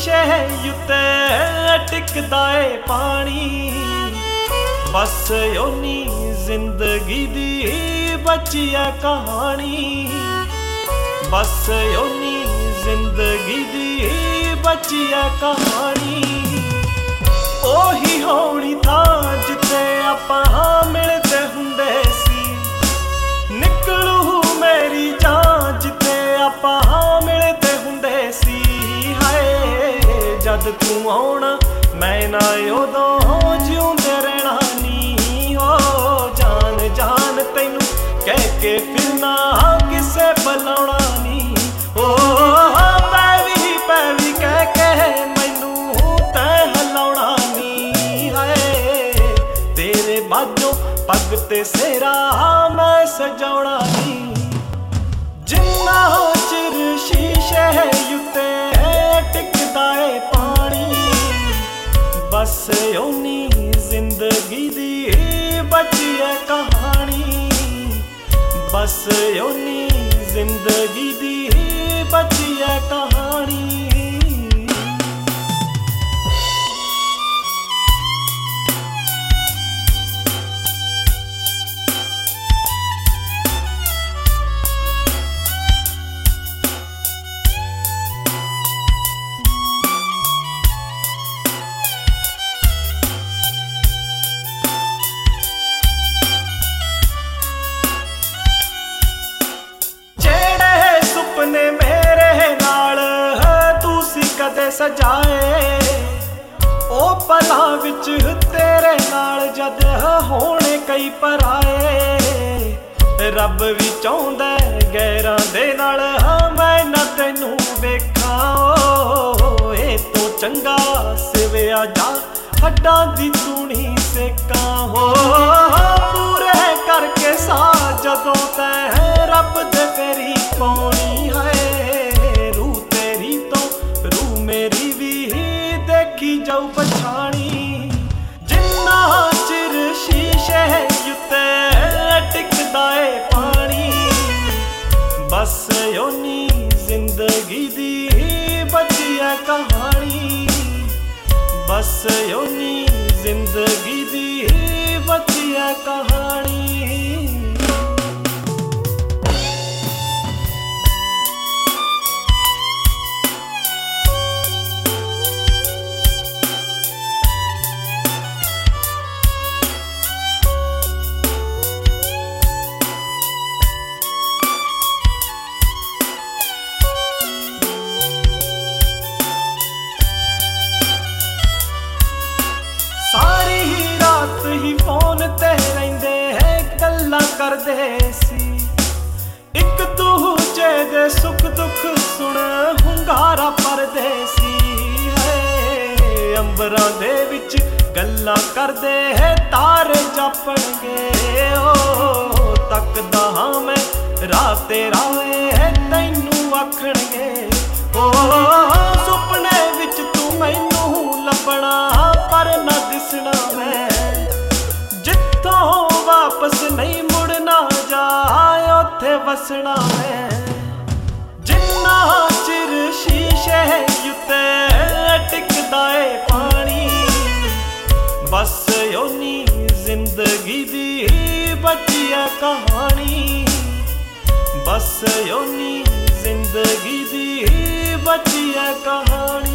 शीशे उत्ते टिकदा ए पानी। बस ओनी जिंदगी दी बची है कहानी। बस ओनी जिंदगी दी बची है कहानी। ओही होनी था जिथे आपां मिलदे हुंदे सी। निकलू मेरी जान जिथे आपां मिलदे हुंदे सी। हाय जद तू आउणा मैं ना उदों जिउंदे रहना नी। हो जान जान तैनू कह के फिरना किसे बुलाउणा नी। ओ पैवी कह के मैनू तैं हलाउणा नी। हाय तेरे बाजों पग ते सेरा मैं सजाउणा नी। जिन्ना चिर शीशे उत्ते टिकदा ए पानी। बस ओनी जिंदगी दी बची है कहानी। बस ओनी जिंदगी दी बची है कहानी। ने मेरे नाल तू सी कदे सजाए। ओ पलां विच तेरे नाल जद होने कई पराए। रब भी चाहुंदा गैरां दे नाल मैं ना तैनू वेखां। ओ ए तो चंगा सिविया जा हड्डां दी तूनी सेकां। हो पूरे करके सा जदों तैं रब दे फेरी पाउणी। जाऊ पछाणी। जिन्ना चिर शीशे उत्ते टिकदा ए पानी। बस ओनी जिंदगी दी बची है कहानी। बस ओनी जिंदगी दी बची है कहानी। फोन ते रहिंदे है गल्लां करदे सी। इक दूजे दे सुख दुख सुन हुंगारा भरदे सी। है अंबरां दे विच गल्लां करदे है तारे जापणगे। ओ तकदा हां मैं रात तेरा है तैनू आखणगे। ओ सुपने विच तू मैनू लभना पर ना दिसना मैं। वापस नहीं मुड़ना जाए उत्थे वसना है। जिन्ना चिर शीशे उत्ते टिकदा ए पानी। बस ओनी जिंदगी दी बची है कहानी। बस ओनी जिंदगी दी बची है कहानी।